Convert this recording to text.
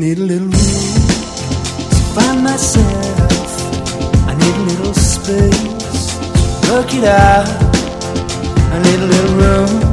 Need a little room to find myself. I need a little space, work it out. I need a little room